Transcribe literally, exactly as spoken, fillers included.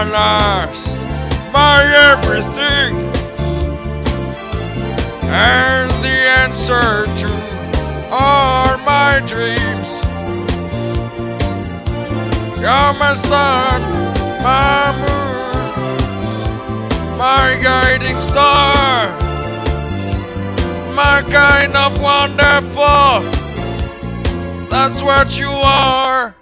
my last, my everything, and the answer to all my dreams. You're my sun, my moon, my guiding star, my kind of wonderful. That's what you are.